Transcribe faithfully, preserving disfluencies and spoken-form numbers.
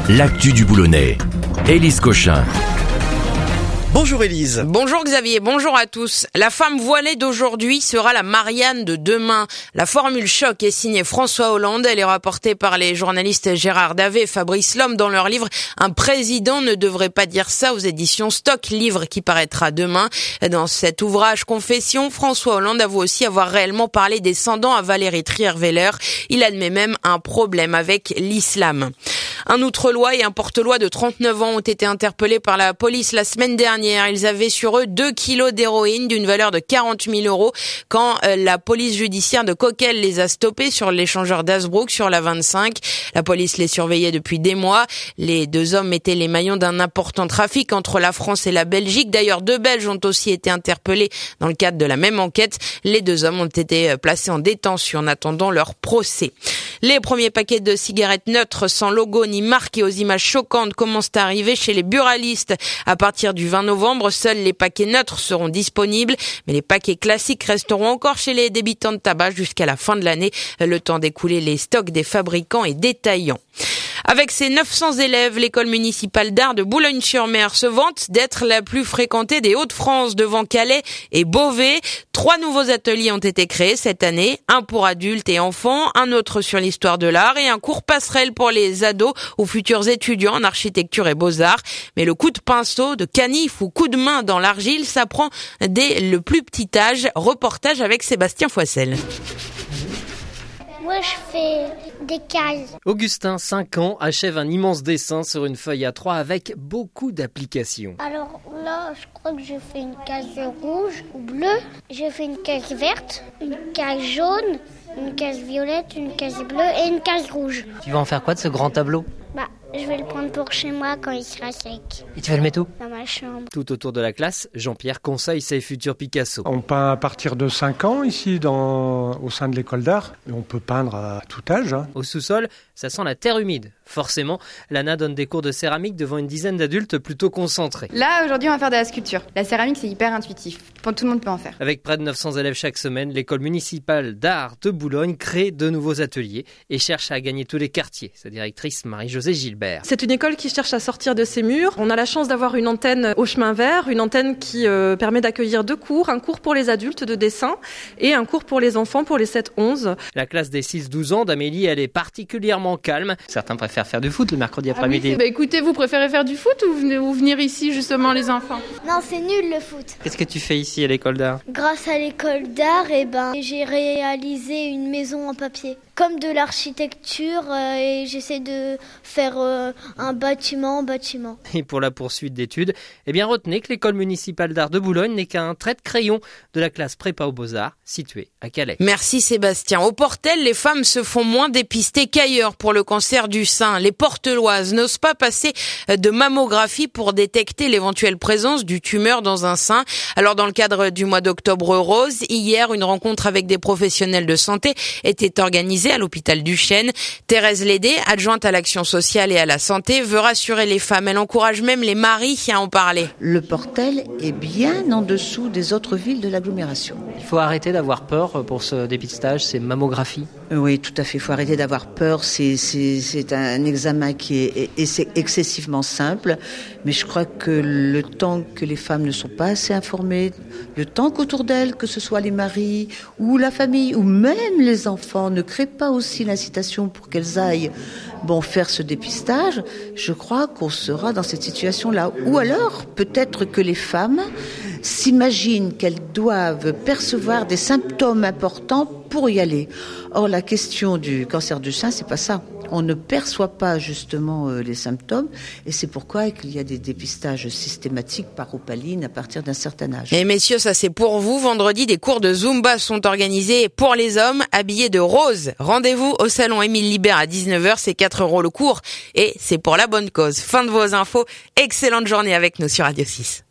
l'actu du Boulonnais. Élise Cochin. Bonjour Élise. Bonjour Xavier, bonjour à tous. La femme voilée d'aujourd'hui sera la Marianne de demain. La formule choc est signée François Hollande. Elle est rapportée par les journalistes Gérard Davet et Fabrice Lhomme dans leur livre « Un président ne devrait pas dire ça » aux éditions Stock, livre qui paraîtra demain. Dans cet ouvrage Confession, François Hollande avoue aussi avoir réellement parlé descendant à Valérie Trierweiler. Il admet même un problème avec l'islam. Un outre-loi et un porte-loi de trente-neuf ans ont été interpellés par la police la semaine dernière. Ils avaient sur eux deux kilos d'héroïne d'une valeur de quarante mille euros quand la police judiciaire de Coquelles les a stoppés sur l'échangeur d'Hazebrouck sur la vingt-cinq. La police les surveillait depuis des mois. Les deux hommes étaient les maillons d'un important trafic entre la France et la Belgique. D'ailleurs, deux Belges ont aussi été interpellés dans le cadre de la même enquête. Les deux hommes ont été placés en détention en attendant leur procès. Les premiers paquets de cigarettes neutres sans logo ni marque et aux images choquantes commencent à arriver chez les buralistes. À partir du vingt novembre, seuls les paquets neutres seront disponibles, mais les paquets classiques resteront encore chez les débitants de tabac jusqu'à la fin de l'année, le temps d'écouler les stocks des fabricants et détaillants. Avec ses neuf cents élèves, l'école municipale d'art de Boulogne-sur-Mer se vante d'être la plus fréquentée des Hauts-de-France devant Calais et Beauvais. Trois nouveaux ateliers ont été créés cette année, un pour adultes et enfants, un autre sur l'histoire de l'art et un cours passerelle pour les ados ou futurs étudiants en architecture et beaux-arts. Mais le coup de pinceau, de canif ou coup de main dans l'argile s'apprend dès le plus petit âge. Reportage avec Sébastien Foissel. Moi, je fais des cases. Augustin, cinq ans, achève un immense dessin sur une feuille A trois avec beaucoup d'applications. Alors là, je crois que j'ai fait une case rouge ou bleue. J'ai fait une case verte, une case jaune, une case violette, une case bleue et une case rouge. Tu vas en faire quoi de ce grand tableau ? Bah, je vais le prendre pour chez moi quand il sera sec. Et tu vas le mettre où ? Dans ma chambre. Tout autour de la classe, Jean-Pierre conseille ses futurs Picasso. On peint à partir de cinq ans ici dans, au sein de l'école d'art. Et on peut peindre à tout âge. Hein. Au sous-sol, ça sent la terre humide. Forcément, Lana donne des cours de céramique devant une dizaine d'adultes plutôt concentrés. Là, aujourd'hui, on va faire de la sculpture. La céramique, c'est hyper intuitif. Tout le monde peut en faire. Avec près de neuf cents élèves chaque semaine, l'école municipale d'art de Boulogne crée de nouveaux ateliers et cherche à gagner tous les quartiers. Sa directrice, Marie-Josée Gilbert. C'est une école qui cherche à sortir de ses murs. On a la chance d'avoir une antenne au chemin vert, une antenne qui euh, permet d'accueillir deux cours, un cours pour les adultes de dessin et un cours pour les enfants pour les sept onze. La classe des six douze ans d'Amélie, elle est particulièrement calme. Certains préfèrent faire du foot le mercredi après-midi. Ah oui, bah écoutez, vous préférez faire du foot ou, venez, ou venir ici justement les enfants ? Non, c'est nul le foot. Qu'est-ce que tu fais ici à l'école d'art ? Grâce à l'école d'art, eh ben, j'ai réalisé une maison en papier. Comme de l'architecture euh, et j'essaie de faire euh, un bâtiment en bâtiment. Et pour la poursuite d'études, eh bien retenez que l'école municipale d'art de Boulogne n'est qu'un trait de crayon de la classe prépa aux Beaux-Arts située à Calais. Merci Sébastien. Au Portel, les femmes se font moins dépister qu'ailleurs pour le cancer du sein. Les Porteloises n'osent pas passer de mammographie pour détecter l'éventuelle présence du tumeur dans un sein. Alors dans le cadre du mois d'octobre rose, hier, une rencontre avec des professionnels de santé était organisée à l'hôpital du Chêne. Thérèse Lédé, adjointe à l'action sociale et à la santé, veut rassurer les femmes. Elle encourage même les maris à en parler. Le Portel est bien en dessous des autres villes de l'agglomération. Il faut arrêter d'avoir peur pour ce dépistage, ces mammographies. Oui, tout à fait. Il faut arrêter d'avoir peur. C'est, c'est, c'est un examen qui est, est excessivement simple. Mais je crois que le temps que les femmes ne sont pas assez informées, le temps qu'autour d'elles, que ce soit les maris ou la famille ou même les enfants, ne créent pas aussi l'incitation pour qu'elles aillent bon, faire ce dépistage, je crois qu'on sera dans cette situation-là. Ou alors, peut-être que les femmes s'imaginent qu'elles doivent percevoir des symptômes importants pour y aller. Or, la question du cancer du sein, c'est pas ça. On ne perçoit pas justement euh, les symptômes et c'est pourquoi il y a des dépistages systématiques par opaline à partir d'un certain âge. Et messieurs, ça c'est pour vous. Vendredi, des cours de Zumba sont organisés pour les hommes habillés de rose. Rendez-vous au salon Émile Libert à dix-neuf heures, c'est quatre euros le cours et c'est pour la bonne cause. Fin de vos infos. Excellente journée avec nous sur Radio six.